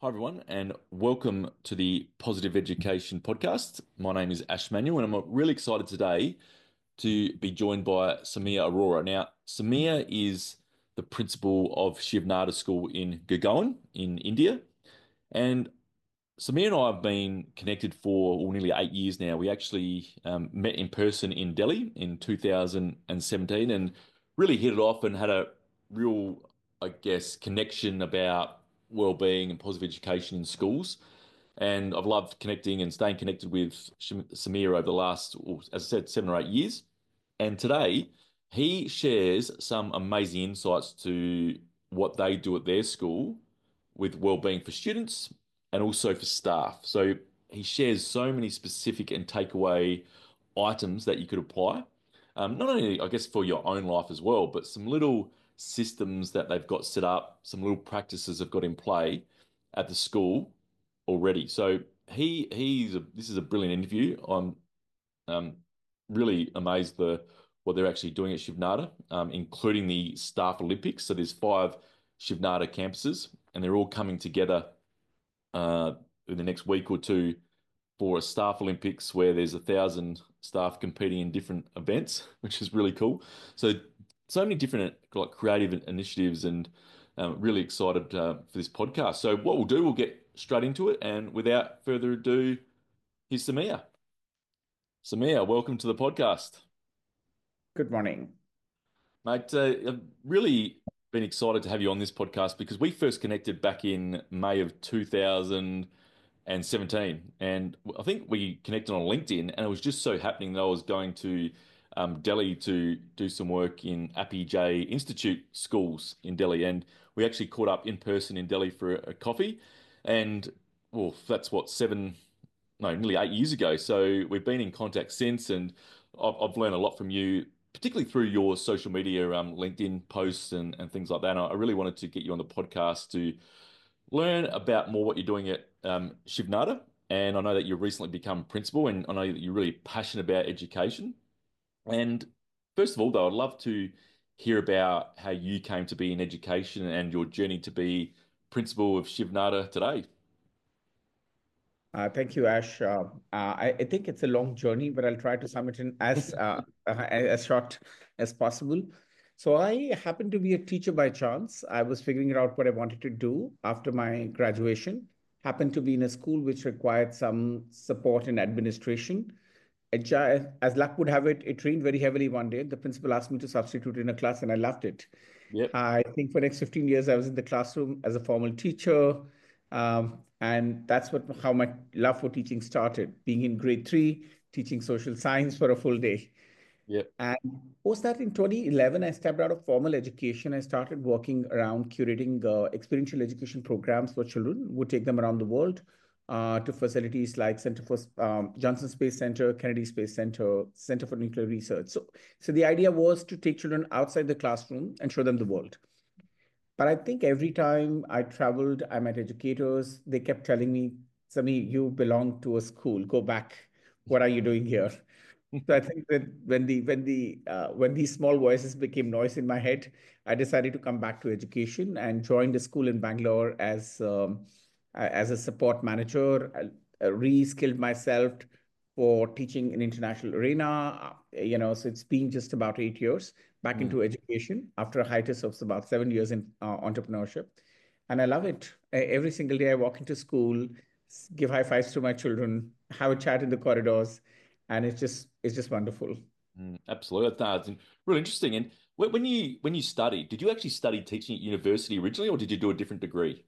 Hi, everyone, and welcome to the Positive Education Podcast. My name is Ash Manuel, and I'm really excited today to be joined by Samir Arora. Now, Samir is the principal of Shiv Nada School in Gurgaon in India, and Samir and I have been connected for nearly 8 years now. We actually met in person in Delhi in 2017 and really hit it off and had a real, connection about well-being and positive education in schools. And I've loved connecting and staying connected with Samir over the last, well, as I said, 7 or 8 years. And today, he shares some amazing insights to what they do at their school with well-being for students and also for staff. So he shares so many specific and takeaway items that you could apply, not only, I guess, for your own life as well, but some little systems that they've got set up, some little practices they've got in play at the school already. So this is a brilliant interview. I'm um, really amazed what they're actually doing at Shivnada, including the Staff Olympics. So there's five Shivnada campuses, and they're all coming together uh, in the next week or two for a Staff Olympics where there's 1,000 staff competing in different events, which is really cool. So many different like creative initiatives, and really excited for this podcast. So what we'll do, we'll get straight into it, and without further ado, here's Samir. Samir, welcome to the podcast. Good morning. Mate, I've really been excited to have you on this podcast because we first connected back in May of 2017. And I think we connected on LinkedIn, and it was just so happening that I was going to Delhi to do some work in Appy J Institute schools in Delhi. And we actually caught up in person in Delhi for a coffee. And well, that's what, no, nearly 8 years ago. So we've been in contact since, and I've learned a lot from you, particularly through your social media, LinkedIn posts and things like that. And I really wanted to get you on the podcast to learn about more what you're doing at Shivnada. And I know that you've recently become principal, and I know that you're really passionate about education. And first of all, though, I'd love to hear about how you came to be in education and your journey to be principal of Shivnada today. Thank you, Ash. I think it's a long journey, but I'll try to sum it in as short as possible. So I happened to be a teacher by chance. I was figuring out what I wanted to do after my graduation. Happened to be in a school which required some support in administration. As luck would have it, it rained very heavily one day. The principal asked me to substitute in a class, and I loved it. Yep, I think for the next 15 years, I was in the classroom as a formal teacher. And that's how my love for teaching started, being in grade three, teaching social science for a full day. yep. And post that in 2011, I stepped out of formal education. I started working around curating experiential education programs for children, would take them around the world to facilities like Center for Johnson Space Center, Kennedy Space Center, Center for Nuclear Research. So the idea was to take children outside the classroom and show them the world. But I think every time I traveled, I met educators. They kept telling me, Sami, you belong to a school. Go back. What are you doing here? So I think that when these small voices became noise in my head, I decided to come back to education and joined a school in Bangalore as a support manager. I re-skilled myself for teaching in international arena. So it's been just about 8 years back Mm. into education after a hiatus of about 7 years in entrepreneurship, and I love it. Every single day I walk into school, give high fives to my children, have a chat in the corridors, and it's just wonderful. Absolutely. That's really interesting. And when you studied, did you actually study teaching at university originally, or did you do a different degree?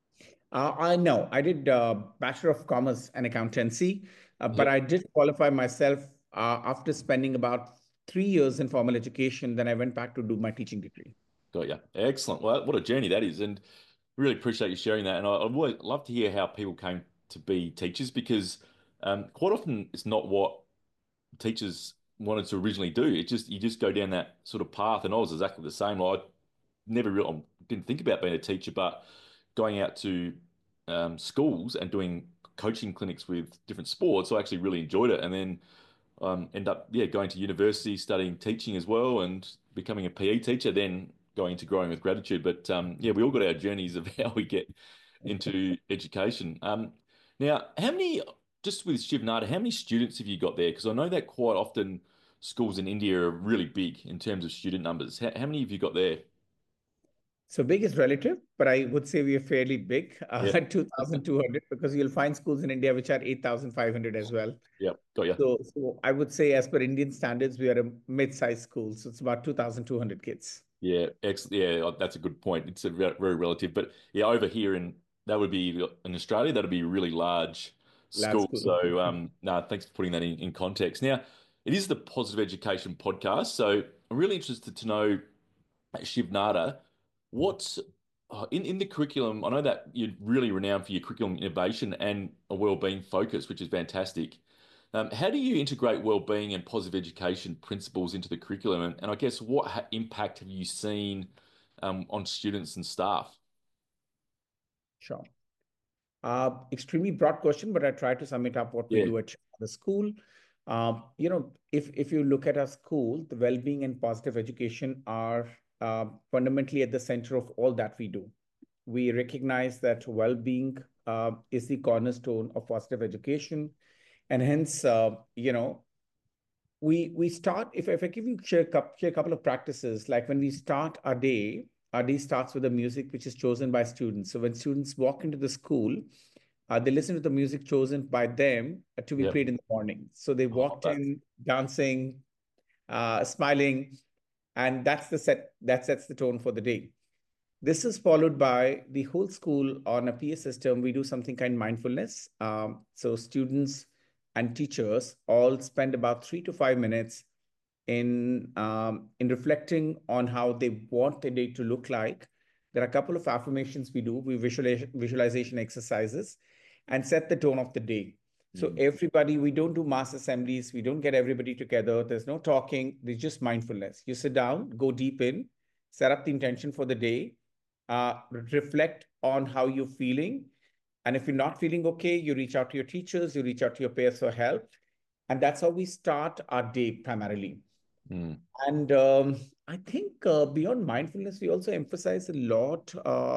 I know I did Bachelor of Commerce and Accountancy, but Yep. I did qualify myself after spending about 3 years in formal education. Then I went back to do my teaching degree. Got you. Excellent. Well, what a journey that is, and really appreciate you sharing that. And I'd really love to hear how people came to be teachers because quite often it's not what teachers wanted to originally do. It just you just go down that sort of path, and I was exactly the same. I never really didn't think about being a teacher, but going out to schools and doing coaching clinics with different sports, I actually really enjoyed it. And then end up going to university, studying teaching as well, and becoming a PE teacher. Then going into growing with gratitude. But yeah, we all got our journeys of how we get into education. Now, how many, just with Shiv Nada, how many students have you got there? Because I know that quite often schools in India are really big in terms of student numbers. How many have you got there? So big is relative, but I would say we are fairly big, Yeah, 2,200, because you'll find schools in India which are 8,500 as well. yeah, got you. So I would say, as per Indian standards, we are a mid-sized school. So it's about 2,200 kids. Yeah, that's a good point. It's a very relative, but yeah, over here in that would be in Australia, that'd be a really large Large school. school. So, no, thanks for putting that in context. Now, it is the Positive Education podcast, so I'm really interested to know, Shiv Nada, what's in the curriculum. I know that you're really renowned for your curriculum innovation and a well-being focus, which is fantastic. How do you integrate well-being and positive education principles into the curriculum? And I guess what impact have you seen on students and staff? Sure. Extremely broad question, but I try to sum it up what we Yeah. do at the school. If you look at our school, the well-being and positive education are fundamentally at the center of all that we do. We recognize that well-being is the cornerstone of positive education, and hence, we start. If I give you share a couple of practices, like when we start our day starts with the music which is chosen by students. So when students walk into the school, they listen to the music chosen by them to be Yeah. played in the morning. So they I love walked that. in dancing, smiling, and that sets the tone for the day. This is followed by the whole school on a PA system. We do something kind mindfulness. So students and teachers all spend about 3 to 5 minutes in reflecting on how they want the day to look like. There are a couple of affirmations we do. We visualization exercises and set the tone of the day. So Mm. everybody, we don't do mass assemblies. We don't get everybody together. There's no talking. There's just mindfulness. You sit down, go deep in, set up the intention for the day, reflect on how you're feeling. And if you're not feeling okay, you reach out to your teachers, you reach out to your peers for help. And that's how we start our day primarily. Mm. And I think beyond mindfulness, we also emphasize a lot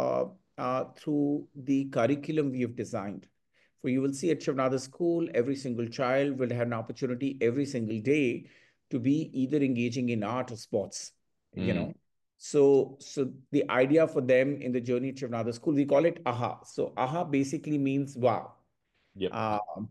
through the curriculum we have designed. For you will see at Shavnada School, every single child will have an opportunity every single day to be either engaging in art or sports, you Mm. know. So the idea for them in the journey to Shavnada School, we call it AHA. So AHA basically means wow. Yep. Um,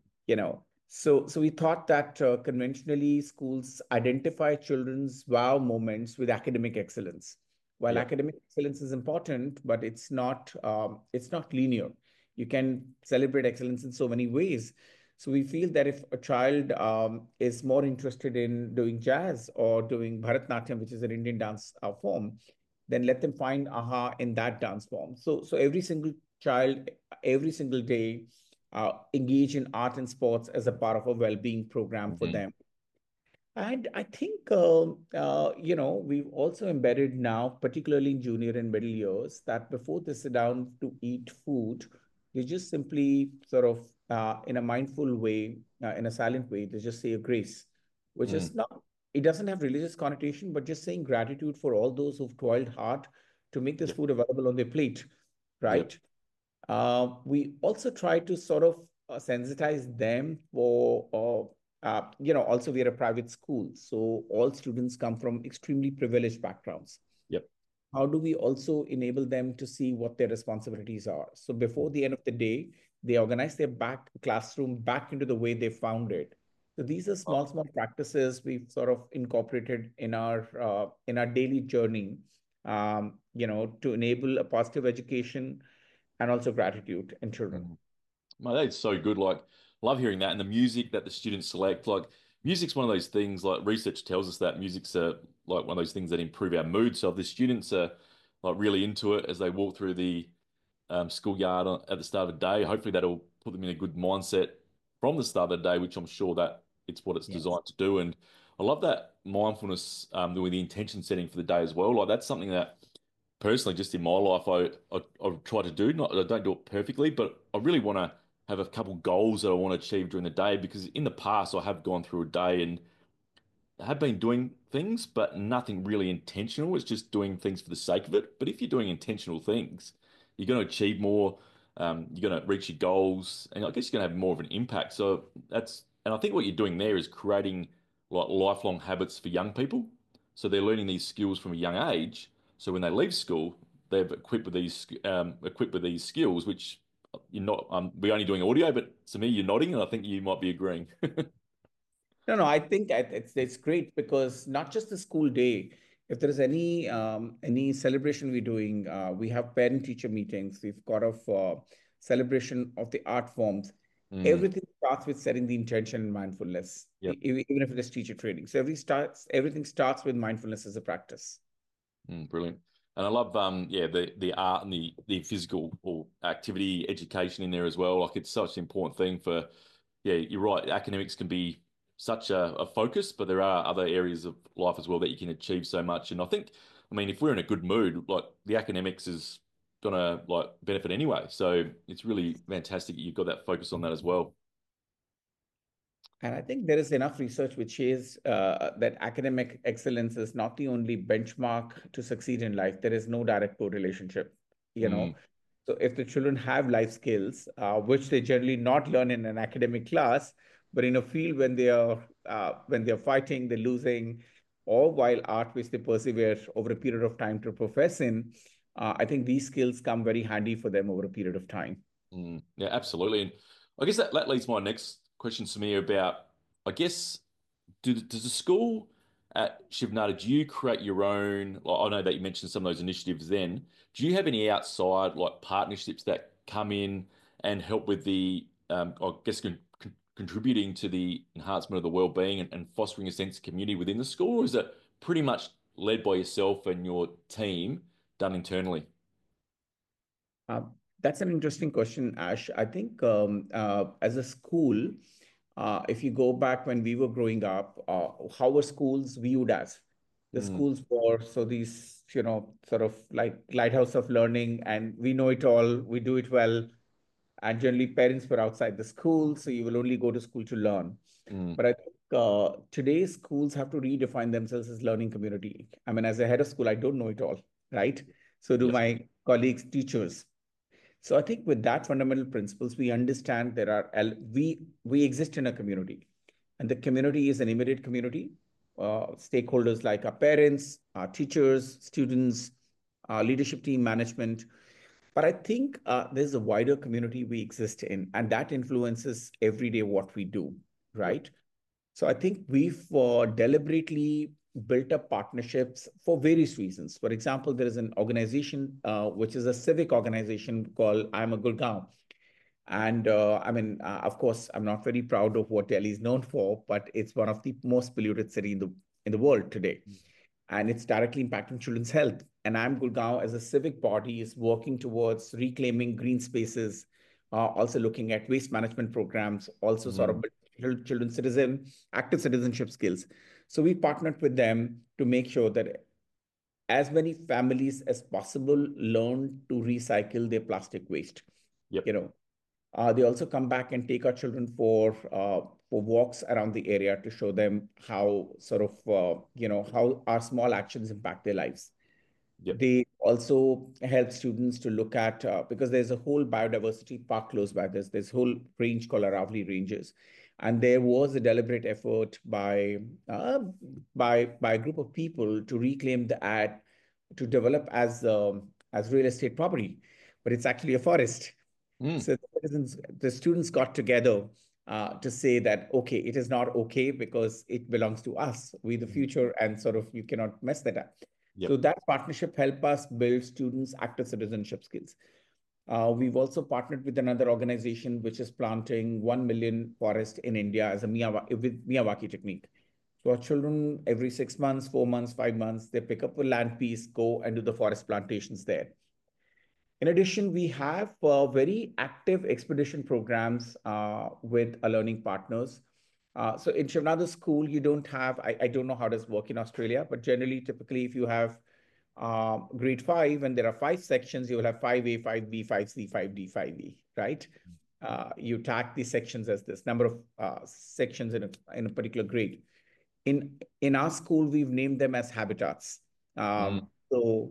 so we thought that conventionally schools identify children's wow moments with academic excellence. While Yep. academic excellence is important, but it's not linear. You can celebrate excellence in so many ways. So we feel that if a child is more interested in doing jazz or doing Bharatnatyam, which is an Indian dance form, then let them find aha in that dance form. So every single child, every single day, engage in art and sports as a part of a well-being program for Mm. them. And I think, we've also embedded now, particularly in junior and middle years, that before they sit down to eat food, they just simply sort of, in a mindful way, in a silent way, they just say a grace, which Mm. is not, it doesn't have religious connotation, but just saying gratitude for all those who've toiled hard to make this Yep. food available on their plate, Yep. right? We also try to sort of sensitize them for, also we are a private school, so all students come from extremely privileged backgrounds. Yep. How do we also enable them to see what their responsibilities are? So before the end of the day, they organize their back classroom back into the way they found it. So these are Oh, small practices we've sort of incorporated in our daily journey, to enable a positive education and also gratitude in children. mm. Mate, that's so good. Like, love hearing that. And the music that the students select, like, music's one of those things, like, research tells us that music's like one of those things that improve our mood. So if the students are like really into it as they walk through the schoolyard at the start of the day, hopefully that'll put them in a good mindset from the start of the day, which I'm sure that it's what it's Yes. designed to do. And I love that mindfulness, with the intention setting for the day as well. Like, that's something that personally, just in my life, I try to do. Not I don't do it perfectly, but I really want to have a couple goals that I want to achieve during the day because in the past I have gone through a day and I have been doing things, but nothing really intentional. It's just doing things for the sake of it. But if you're doing intentional things, you're going to achieve more. You're going to reach your goals, and I guess you're going to have more of an impact. So and I think what you're doing there is creating like lifelong habits for young people. So they're learning these skills from a young age. So when they leave school, they're equipped with these skills, which you're not. We're only doing audio, but to me, you're nodding, and I think you might be agreeing. No, no, I think it's great because not just the school day. If there is any celebration we're doing, we have parent-teacher meetings. We've got a celebration of the art forms. Mm, Everything starts with setting the intention and mindfulness, yep. even if it is teacher training. So everything starts with mindfulness as a practice. Brilliant. And I love yeah, the art and the physical or activity education in there as well. Like it's such an important thing for, yeah, you're right. Academics can be such a focus, but there are other areas of life as well that you can achieve so much. And I think, I mean, if we're in a good mood, like the academics is gonna like benefit anyway. So it's really fantastic that you've got that focus on that as well. And I think there is enough research which says that academic excellence is not the only benchmark to succeed in life. There is no direct correlationship, you Mm, know. So if the children have life skills, which they generally not learn in an academic class, but in a field when they're fighting, they're losing, or while art which they persevere over a period of time to profess in, I think these skills come very handy for them over a period of time. yeah, absolutely. And I guess that leads my next question to me about, I guess, does the school at Shivnada, do you create your own? Like, I know that you mentioned some of those initiatives then. Do you have any outside like partnerships that come in and help with I guess, contributing to the enhancement of the well-being and fostering a sense of community within the school? Or is it pretty much led by yourself and your team, done internally? Uh, that's an interesting question, Ash. I think as a school, if you go back when we were growing up, how were schools viewed as? The Mm, schools were so these, sort of like lighthouse of learning, and we know it all, we do it well. And generally, parents were outside the school, so you will only go to school to learn. mm, But I think today's schools have to redefine themselves as learning community. I mean, as a head of school, I don't know it all, right? So do yep, my colleagues, teachers. So I think with that fundamental principles, we understand we exist in a community, and the community is an immediate community. Stakeholders like our parents, our teachers, students, our leadership team, management. But I think there's a wider community we exist in, and that influences every day what we do, yep, right? So I think we've deliberately built up partnerships for various reasons. For example, there is an organization which is a civic organization called I'm a Gurgaon. And I mean, of course, I'm not very proud of what Delhi is known for, but it's one of the most polluted city in the world today, and it's directly impacting children's health. And I'm Gurgaon as a civic body is working towards reclaiming green spaces, also looking at waste management programs, also sort of mm, children's active citizenship skills. So we partnered with them to make sure that as many families as possible learn to recycle their plastic waste. yep, You know, they also come back and take our children for walks around the area to show them how sort of how our small actions impact their lives. yep, They also help students to look at because there's a whole biodiversity park close by. There's whole range called Aravali Ranges, and there was a deliberate effort by a group of people to reclaim the ad to develop as real estate property, but it's actually a forest. mm, So the students got together to say that, okay, it is not okay because it belongs to us, we the mm, future, and sort of you cannot mess that up. yep, So that partnership helped us build students' active citizenship skills. We've also partnered with another organization which is planting 1 million forest in India as a with Miyawaki technique. So our children, every 6 months, 4 months, 5 months, they pick up a land piece, go and do the forest plantations there. In addition, we have very active expedition programs with our learning partners. So in Shivnada School, you don't have, I don't know how does work in Australia, but generally, typically, if you have grade 5 and there are 5 sections, you will have 5A, 5B, 5C, 5D, 5E, right? You tag these sections as this number of sections in a particular grade. In our school, we've named them as habitats. mm, So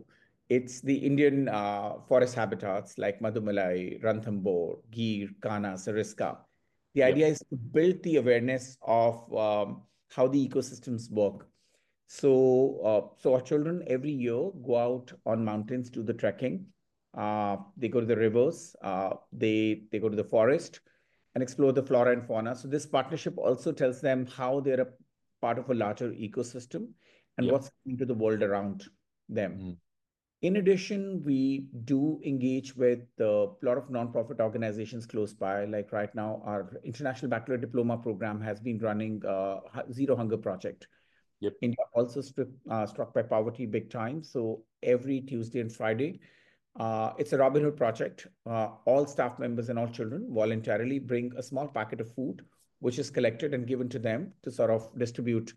It's the Indian forest habitats like Madumalai, Ranthambore, Gir, Kana, Sariska. The Yep. idea is to build the awareness of how the ecosystems work. So our children every year go out on mountains, do the trekking. They go to the rivers. They go to the forest and explore the flora and fauna. So this partnership also tells them how they're a part of a larger ecosystem and Yep. what's happening to the world around them. Mm. In addition, we do engage with a lot of nonprofit organizations close by. Like right now, our International Baccalaureate Diploma program has been running Zero Hunger Project. Yep. India also struck by poverty big time. So every Tuesday and Friday, it's a Robin Hood project. All staff members and all children voluntarily bring a small packet of food, which is collected and given to them to sort of distribute,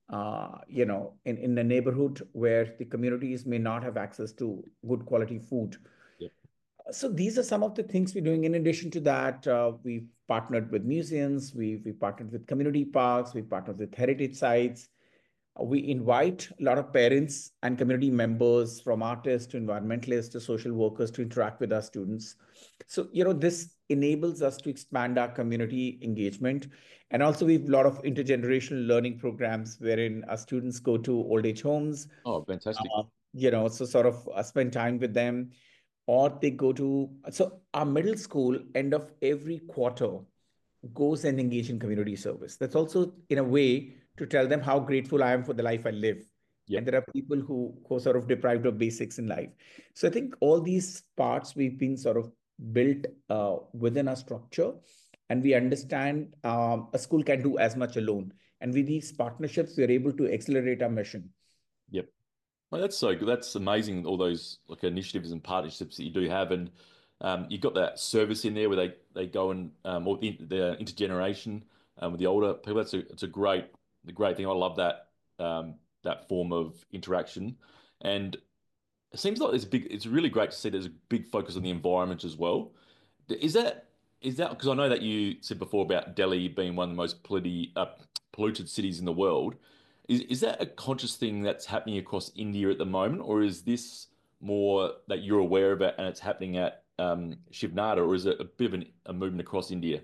in the neighborhood where the communities may not have access to good quality food. Yep. So these are some of the things we're doing. In addition to that, we've partnered with museums, we've partnered with community parks, we've partnered with heritage sites. We invite a lot of parents and community members, from artists to environmentalists to social workers, to interact with our students. So, this enables us to expand our community engagement. And also, we have a lot of intergenerational learning programs wherein our students go to old age homes, Oh, fantastic. so sort of spend time with them, or they go to, so our middle school, end of every quarter, goes and engage in community service. That's also in a way to tell them how grateful I am for the life I live. Yep. And there are people who are sort of deprived of basics in life. So I think all these parts we've been sort of built within our structure, and we understand a school can do as much alone. And with these partnerships, we're able to accelerate our mission. Yep. Well, that's so good. That's amazing. All those like initiatives and partnerships that you do have, and you've got that service in there where they go and or the intergeneration with the older people. It's a great thing. I love that that form of interaction, and it seems like there's a big. It's really great to see there's a big focus on the environment as well. Is that because I know that you said before about Delhi being one of the most polluted cities in the world. Is that a conscious thing that's happening across India at the moment, or is this more that you're aware of it and it's happening at Shivnada, or is it a bit of a movement across India?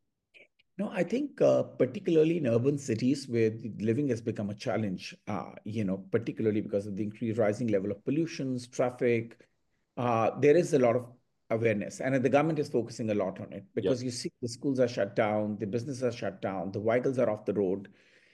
No, I think particularly in urban cities where the living has become a challenge, particularly because of the increased rising level of pollutions, traffic, there is a lot of awareness. And the government is focusing a lot on it Yep. because you see the schools are shut down, the businesses are shut down, the vehicles are off the road,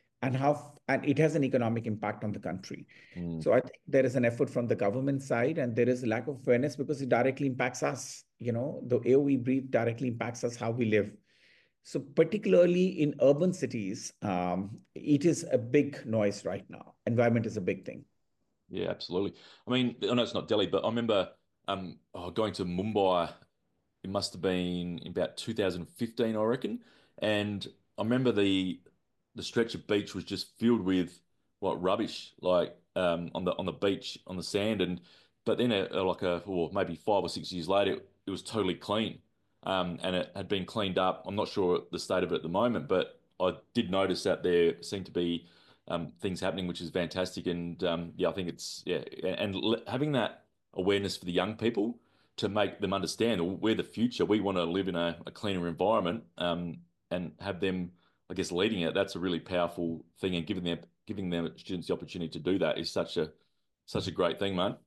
and it has an economic impact on the country. Mm, So I think there is an effort from the government side, and there is a lack of awareness because it directly impacts us. The air we breathe directly impacts us, how we live. So particularly in urban cities, it is a big noise right now. Environment is a big thing. yeah, absolutely. I mean, I know it's not Delhi, but I remember going to Mumbai. It must have been in about 2015, I reckon. And I remember the stretch of beach was just filled with what rubbish, like on the beach on the sand. And but then or maybe 5 or 6 years later, it was totally clean, and it had been cleaned up. I'm not sure the state of it at the moment, but I did notice that there seemed to be things happening, which is fantastic. And yeah, I think it's yeah, and having that awareness for the young people to make them understand we're the future. We want to live in a cleaner environment, and have them, I guess, leading it. That's a really powerful thing, and giving them students the opportunity to do that is such a great thing, man.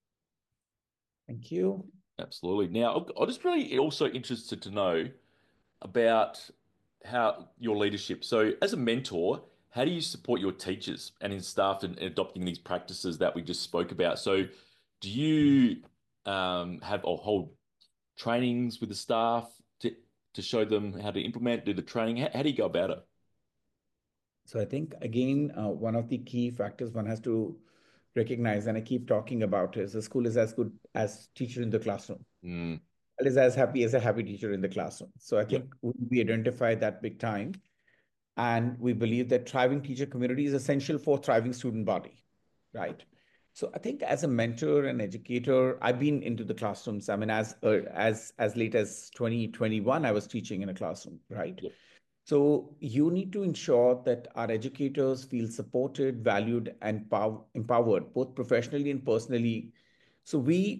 Thank you. Absolutely. Now, I'm just really also interested to know about how your leadership. So, as a mentor, how do you support your teachers and in staff in adopting these practices that we just spoke about? So, do you have or hold trainings with the staff to show them how to implement, do the training? How do you go about it? So I think again, one of the key factors one has to recognize, and I keep talking about, is the school is as good as teacher in the classroom. Mm, Is as happy as a happy teacher in the classroom. So I yep. think we identify that big time. And we believe that thriving teacher community is essential for thriving student body, right? So I think as a mentor and educator, I've been into the classrooms. I mean, as late as 2021, I was teaching in a classroom, right? Yep. So you need to ensure that our educators feel supported, valued, and empowered, both professionally and personally, So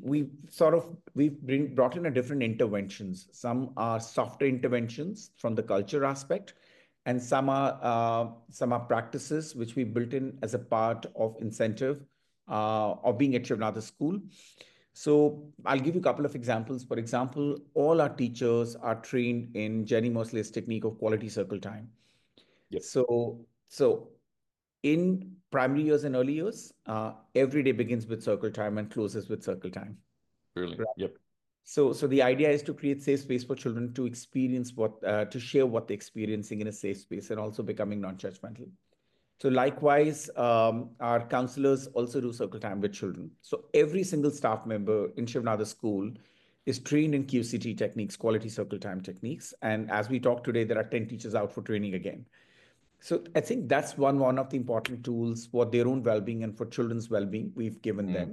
we've brought in a different interventions. Some are softer interventions from the culture aspect, and some are practices which we built in as a part of incentive of being at Shivnada School. So I'll give you a couple of examples. For example, all our teachers are trained in Jenny Mosley's technique of quality circle time. Yep. So in primary years and early years, every day begins with circle time and closes with circle time. Brilliant. Right. Yep. So the idea is to create safe space for children to experience to share what they're experiencing in a safe space and also becoming non-judgmental. So likewise, our counselors also do circle time with children. So every single staff member in Shivnada School is trained in QCT techniques, quality circle time techniques. And as we talk today, there are 10 teachers out for training again. So I think that's one of the important tools for their own well-being and for children's well-being we've given Mm. them.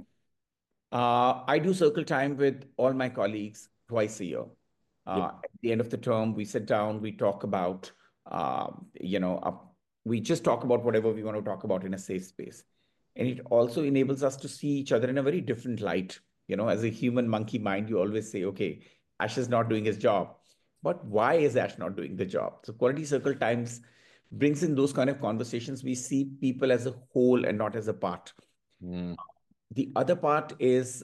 I do circle time with all my colleagues twice a year. Yep. At the end of the term, we sit down, we talk about, you know, we just talk about whatever we want to talk about in a safe space. And it also enables us to see each other in a very different light. You know, as a human monkey mind, you always say, okay, Ash is not doing his job. But why is Ash not doing the job? So quality circle times brings in those kind of conversations. We see people as a whole and not as a part. Mm. The other part is,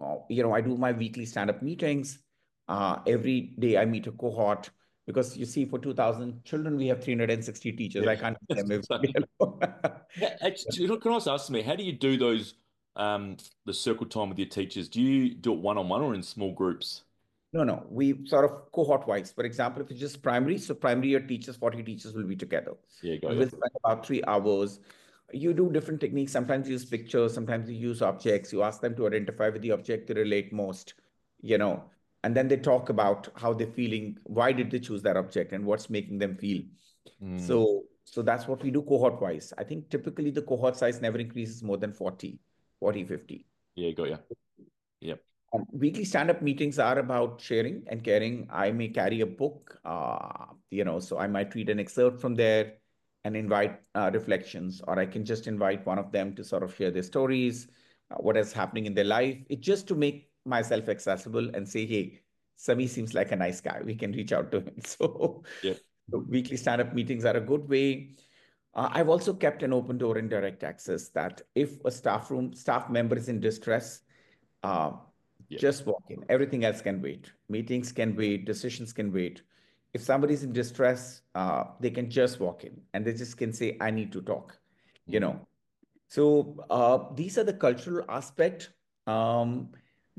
I do my weekly stand-up meetings. Every day I meet a cohort because you see, for 2,000 children, we have 360 teachers. Yeah. I can't meet them So, every day alone. yeah, actually, can I also ask me, how do you do those the circle time with your teachers? Do you do it one-on-one or in small groups? No, no. We sort of cohort wise. For example, if it's just primary, so primary year teachers, 40 teachers will be together. Yeah, got And you. we'll spend about 3 hours. You do different techniques. Sometimes you use pictures, sometimes you use objects. You ask them to identify with the object they relate most, you know, and then they talk about how they're feeling, why did they choose that object, and what's making them feel. Mm. So that's what we do cohort wise. I think typically the cohort size never increases more than 40, 50. Yeah, got you. Yep. Weekly stand-up meetings are about sharing and caring. I may carry a book, so I might read an excerpt from there and invite reflections, or I can just invite one of them to sort of share their stories, what is happening in their life. It's just to make myself accessible and say, hey, Sami seems like a nice guy. We can reach out to him. Yep. So weekly stand-up meetings are a good way. I've also kept an open door in direct access that if a staff member is in distress, uh, Yep. just walk in. Everything else can wait. Meetings can wait. Decisions can wait. If somebody's in distress, they can just walk in and they just can say, I need to talk, you Mm. know. So these are the cultural aspect. Um,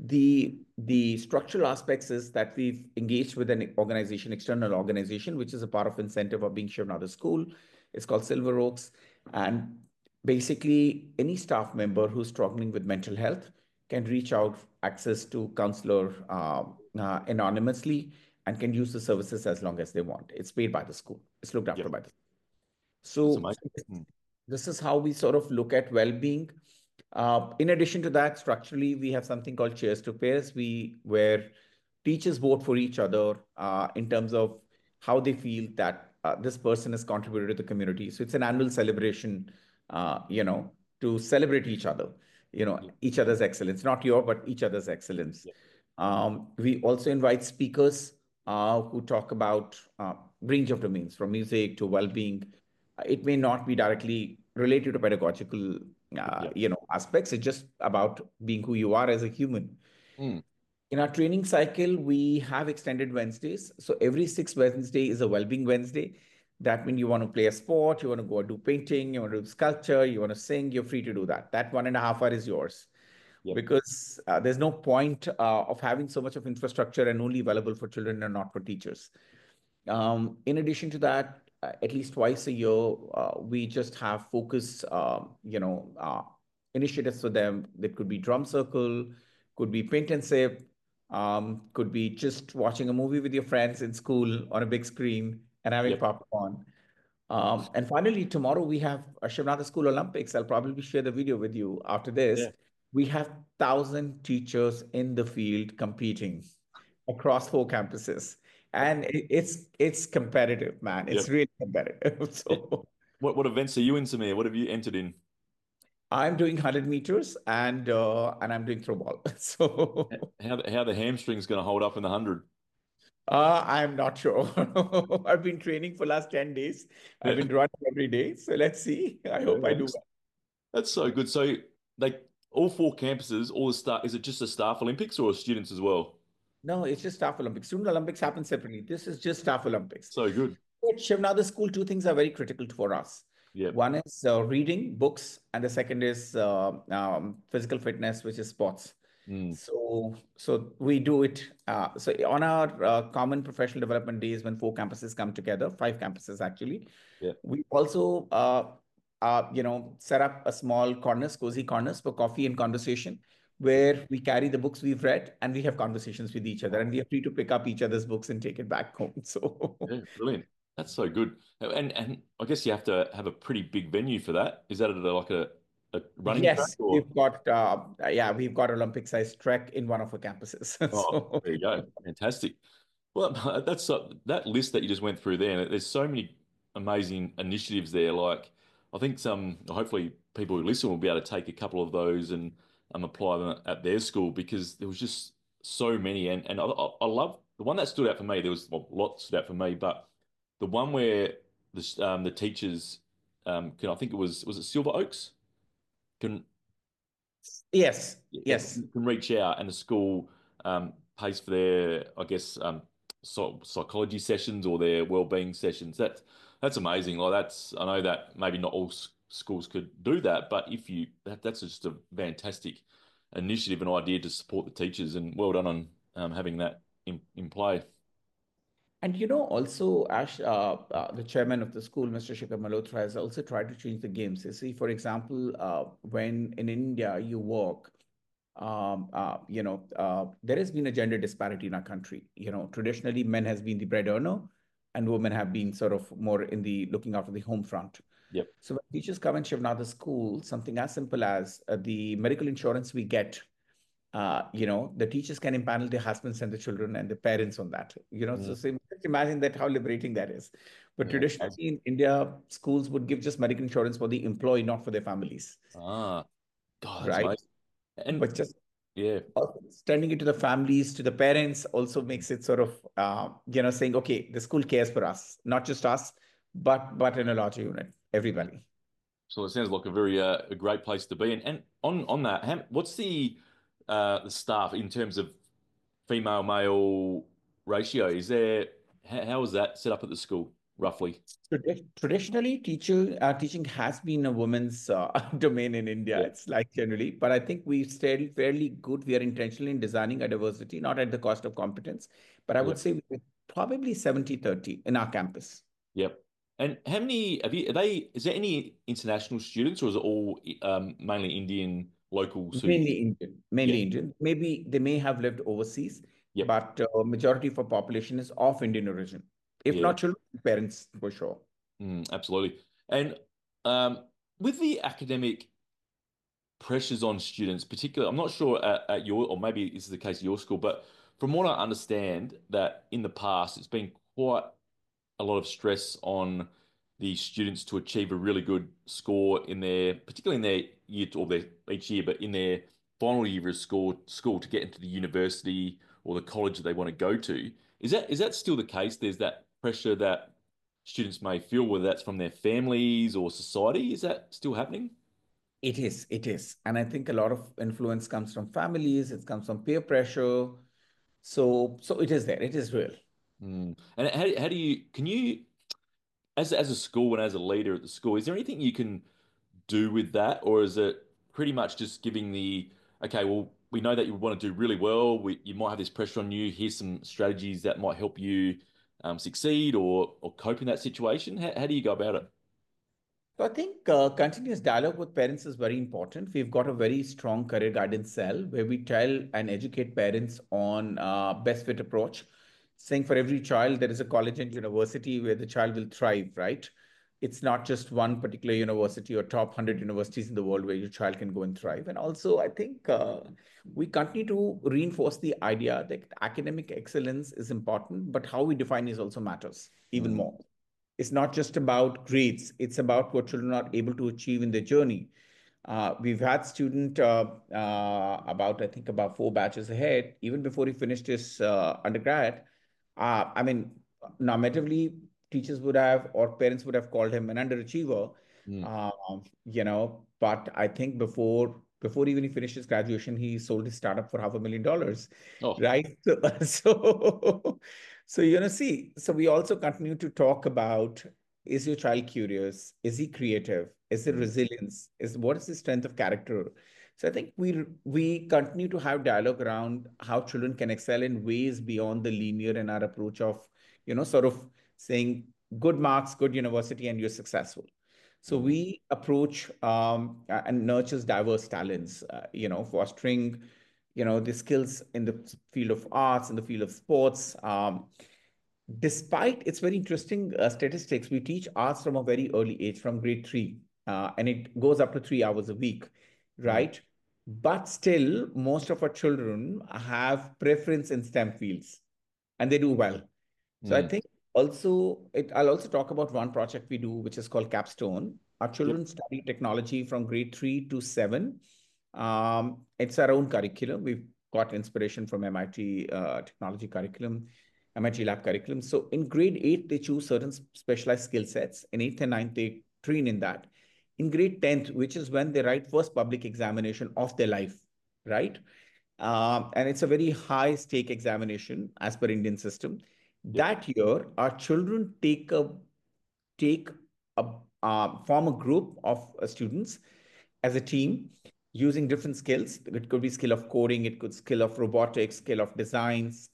the structural aspects is that we've engaged with an organization, external organization, which is a part of incentive of being Shivnada School. It's called Silver Oaks. And basically, any staff member who's struggling with mental health can reach out, access to counselor anonymously, and can use the services as long as they want. It's paid by the school. It's looked after Yep. by the That's so amazing. Mm. this is how we sort of look at well-being. In addition to that, structurally, we have something called Cheers to Pairs, where teachers vote for each other in terms of how they feel that this person has contributed to the community. So it's an annual celebration, to celebrate each other, Yep. each other's excellence, not your, but each other's excellence. Yep. We also invite speakers who talk about range of domains, from music to well-being. It may not be directly related to pedagogical, Yep. aspects. It's just about being who you are as a human. Mm. In our training cycle, we have extended Wednesdays. So every 6th Wednesday is a well-being Wednesday. That means you want to play a sport, you want to go do painting, you want to do sculpture, you want to sing, you're free to do that. That 1.5 hour is yours Yep. because there's no point of having so much of infrastructure and only available for children and not for teachers. In addition to that, at least twice a year, we just have focus, initiatives for them. That could be drum circle, could be paint and sip, could be just watching a movie with your friends in school on a big screen and having Yep. popcorn. And finally, tomorrow we have a Shivnada School Olympics. I'll probably share the video with you after this. Yeah. We have 1,000 teachers in the field competing across 4 campuses. And it's competitive, man. It's Yep. really competitive. It, So what events are you in, Samir? What have you entered in? I'm doing 100 meters and I'm doing throw ball. So How the hamstring's going to hold up in the 100? I'm not sure. I've been training for last 10 days. I've Yeah, been running every day. So let's see. I yeah, hope I do well. that's so good. So, like all four campuses, all the staff, is it just a staff Olympics or students as well? No, it's just Staff Olympics. Student Olympics happen separately. This is just Staff Olympics. So good. At Shivnada School, two things are very critical for us. Yep. One is reading books, and the second is physical fitness, which is sports. Mm, So we do it. So on our common professional development days, when four campuses come together, five campuses actually, yep. we also set up a small corners, cozy corners for coffee and conversation, where we carry the books we've read and we have conversations with each other, and we are free to pick up each other's books and take it back home. So Yeah, brilliant. That's so good. And I guess you have to have a pretty big venue for that. Is that like a running track yes, or? we've got Olympic-sized trek in one of our campuses. Oh, So there you go. Fantastic. Well, that list that you just went through there. There's so many amazing initiatives there. Like, I think hopefully people who listen will be able to take a couple of those and apply them at their school because there was just so many. And I love the one that stood out for me. There was a lot stood out for me, but the one where the teachers I think was it Silver Oaks can yes, yeah, yes. can reach out, and the school pays for their, I guess, psychology sessions or their well-being sessions. That's amazing. Like I know that maybe not all schools could do that, but if that's just a fantastic initiative and idea to support the teachers, and well done on having that in play. And also, Ash, the chairman of the school, Mr. Shikhar Malhotra, has also tried to change the games. You see, for example, when in India you work, there has been a gender disparity in our country. Traditionally, men has been the bread earner, and women have been sort of more in the looking after the home front. Yep. So when teachers come in Shivnada school, something as simple as the medical insurance we get, the teachers can impanel their husbands and the children and the parents on that. So, Mm, just imagine that how liberating that is. But yeah. traditionally in India, schools would give just medical insurance for the employee, not for their families, Ah, God, that's right? amazing. And But just yeah. extending it to the families, to the parents, also makes it sort of, saying, okay, the school cares for us, not just us, but in a larger unit, everybody. So it sounds like a very a great place to be. And on that, what's the staff in terms of female male ratio? Is there how is that set up at the school roughly? Traditionally, teaching has been a woman's domain in India. Yeah, It's like generally, but I think we stayed fairly good. We are intentionally in designing a diversity, not at the cost of competence, but I yeah, would say we're probably 70-30 in our campus. yep. And how many have you? Are they? Is there any international students, or is it all mainly Indian locals who? Mainly Indian, Yeah, mainly Indian. Maybe they may have lived overseas, yep, but majority of our population is of Indian origin. If yeah, not children, parents for sure. absolutely. And um, with the academic pressures on students, particularly, I'm not sure at your, or maybe this is the case at your school, but from what I understand, that in the past, it's been quite a lot of stress on the students to achieve a really good score in their, particularly in their year or their each year, but in their final year of school to get into the university or the college that they want to go to. Is that still the case? There's that pressure that students may feel, whether that's from their families or society. Is that still happening? It is. And I think a lot of influence comes from families, it comes from peer pressure. So it is there. It is real. And how do you can you as a school and as a leader at the school, is there anything you can do with that, or is it pretty much just giving okay, well, we know that you want to do really well. You might have this pressure on you. Here's some strategies that might help you succeed or cope in that situation. How do you go about it? So I think continuous dialogue with parents is very important. We've got a very strong career guidance cell where we tell and educate parents on best fit approach, saying for every child there is a college and university where the child will thrive, right? It's not just one particular university or top 100 universities in the world where your child can go and thrive. And also, I think we continue to reinforce the idea that academic excellence is important, but how we define is also matters even Mm, more. It's not just about grades, it's about what children are able to achieve in their journey. We've had student about, I think, about 4 batches ahead, even before he finished his undergrad. I mean, normatively, teachers would have or parents would have called him an underachiever, Mm. but I think before even he finished his graduation, he sold his startup for $500,000, Oh. right? So, see, so we also continue to talk about, is your child curious? Is he creative? Is it Mm. resilience? Is what is the strength of character? So I think we continue to have dialogue around how children can excel in ways beyond the linear in our approach of, sort of saying good marks, good university, and you're successful. So Mm. we approach and nurtures diverse talents, fostering, the skills in the field of arts, in the field of sports. Despite it's very interesting statistics, we teach arts from a very early age, from grade three, and it goes up to 3 hours a week, Mm. right? But still, most of our children have preference in STEM fields, and they do well. So I Mm. think I'll also talk about one project we do, which is called Capstone. Our Yep. children study technology from grade 3 to 7. It's our own curriculum. We've got inspiration from MIT technology curriculum, MIT lab curriculum. So in grade 8, they choose certain specialized skill sets. In 8th and 9th, they train in that. In grade 10th, which is when they write first public examination of their life, right? And it's a very high stake examination as per Indian system. Yep. That year, our children take a form a group of students as a team using different skills. It could be skill of coding, it could skill of robotics, skill of designs,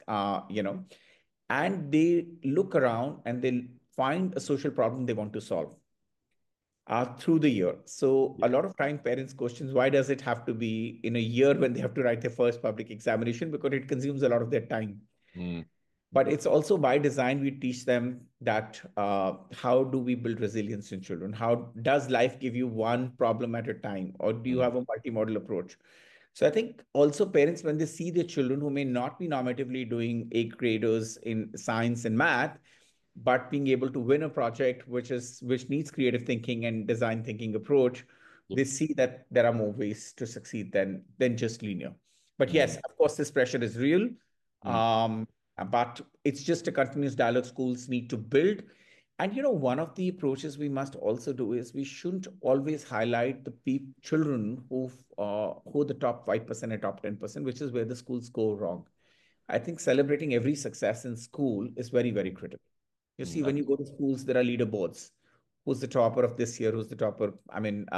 and they look around and they find a social problem they want to solve through the year. So a Yep. lot of time parents questions, why does it have to be in a year when they have to write their first public examination? Because it consumes a lot of their time. Mm. But it's also by design, we teach them that how do we build resilience in children? How does life give you one problem at a time? Or do you Mm. have a multimodal approach? So I think also parents, when they see their children who may not be normatively doing eighth graders in science and math, but being able to win a project which needs creative thinking and design thinking approach, Yep. they see that there are more ways to succeed than just linear. But yes, Mm. of course, this pressure is real. Mm. Um, but it's just a continuous dialogue schools need to build. And one of the approaches we must also do is we shouldn't always highlight the children who the top 5% and top 10%, which is where the schools go wrong. I think celebrating every success in school is very, very critical. You see, Mm. when you go to schools, there are leaderboards. Who's the topper of this year? Who's the topper? I mean,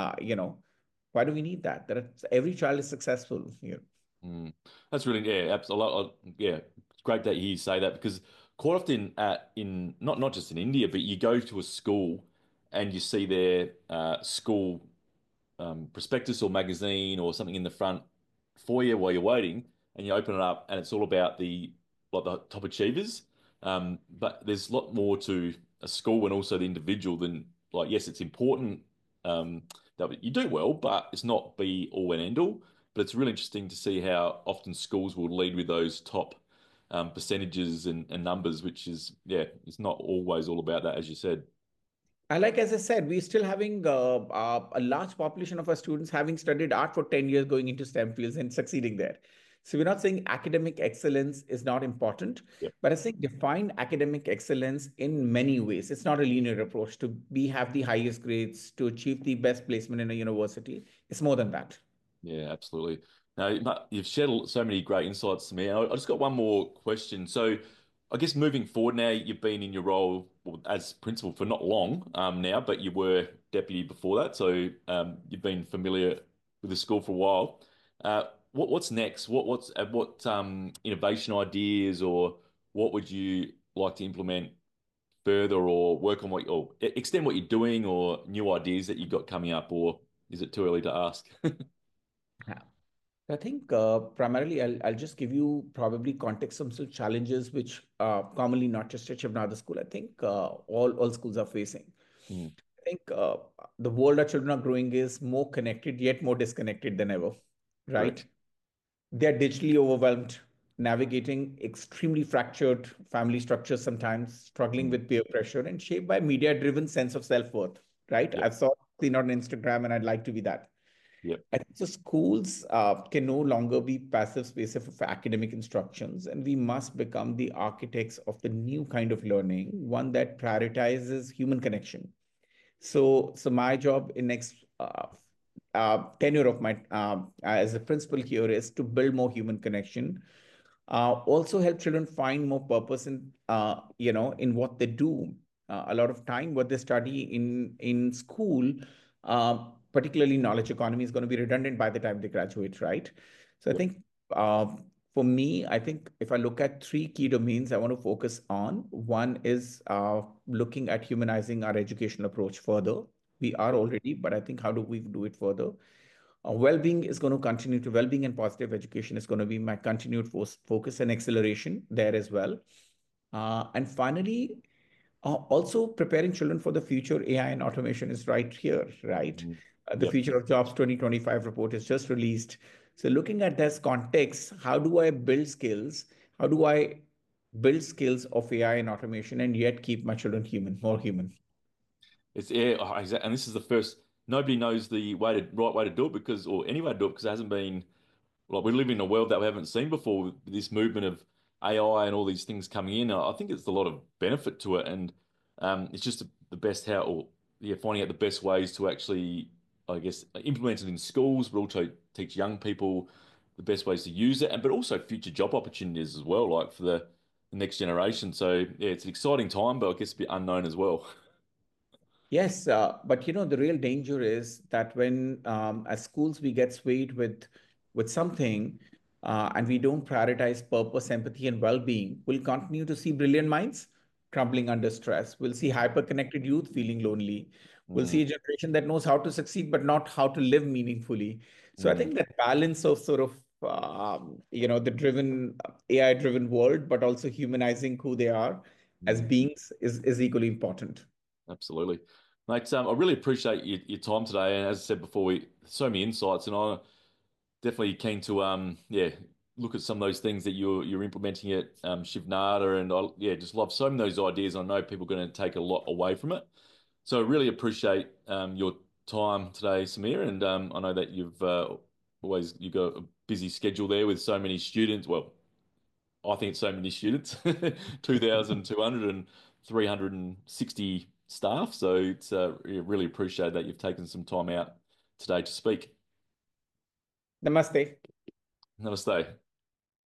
why do we need that? Every child is successful here. Mm. That's really, yeah, absolutely. Yeah, it's great that you say that because quite often in not just in India, but you go to a school and you see their school prospectus or magazine or something in the front foyer while you're waiting, and you open it up, and it's all about the top achievers. But there's a lot more to a school and also the individual than like yes, it's important that you do well, but it's not be all and end all. But it's really interesting to see how often schools will lead with those top percentages and numbers, which is yeah, it's not always all about that, as you said. And like as I said, we're still having a large population of our students having studied art for 10 years going into STEM fields and succeeding there. So we're not saying academic excellence is not important, Yep. but I think define academic excellence in many ways. It's not a linear approach to have the highest grades, to achieve the best placement in a university. It's more than that. Yeah, absolutely. Now, you've shared so many great insights to me. I just got one more question. So, I guess moving forward now, you've been in your role as principal for not long now, but you were deputy before that. So, you've been familiar with the school for a while. What's next? What innovation ideas or what would you like to implement further or work on or extend what you're doing or new ideas that you've got coming up, or is it too early to ask? Yeah. I think primarily I'll just give you probably context some challenges which commonly not just at Shivnada School. I think all schools are facing. Mm. I think the world our children are growing is more connected yet more disconnected than ever, right? Correct. They're digitally overwhelmed, navigating extremely fractured family structures sometimes, struggling Mm. with peer pressure and shaped by media-driven sense of self-worth, right? Yep. I've seen on Instagram and I'd like to be that. Yep. I think so schools can no longer be passive spaces for academic instructions, and we must become the architects of the new kind of learning, one that prioritizes human connection. So my job in next tenure of my as a principal here is to build more human connection, also help children find more purpose in in what they do. A lot of time what they study in school, particularly knowledge economy, is going to be redundant by the time they graduate, right? So I Yep. think uh, for me, I think if I look at three key domains I want to focus on, one is looking at humanizing our educational approach further. We are Yep. already, but I think how do we do it further? Well-being is going to continue to well-being and positive education is going to be my continued focus and acceleration there as well. And finally, also preparing children for the future. AI and automation is right here, right? Mhm. The Yep. Future of Jobs 2025 report is just released. So looking at this context, how do I build skills? How do I build skills of AI and automation and yet keep my children human, more human? It's yeah, exactly. And this is the first. Nobody knows the right way to do it because, or any way to do it because it hasn't been like we live in a world that we haven't seen before with this movement of AI and all these things coming in. I think it's a lot of benefit to it, and it's just the best how, or yeah, finding out the best ways to actually, I guess, implement it in schools, but also teach young people the best ways to use it, and but also future job opportunities as well, like for the next generation. So yeah, it's an exciting time, but I guess a bit unknown as well. Yes, but the real danger is that when as schools we get swayed with something, and we don't prioritize purpose, empathy, and well-being, we'll continue to see brilliant minds crumbling under stress. We'll see hyper-connected youth feeling lonely. We'll see Mm, a generation that knows how to succeed but not how to live meaningfully. So I mm, think that balance of sort of the driven AI-driven world, but also humanizing who they are as mm. beings is equally important. Absolutely. Mate, I really appreciate your time today. And as I said before, so many insights, and I'm definitely keen to yeah, look at some of those things that you're implementing at Shivnada, and yeah, just love so many of those ideas. I know people are going to take a lot away from it. So I really appreciate your time today, Samir, and I know that you've got a busy schedule there with so many students. Well, I think so many students, 2,200 and 360 staff. So it's really appreciate that you've taken some time out today to speak. Namaste. Namaste.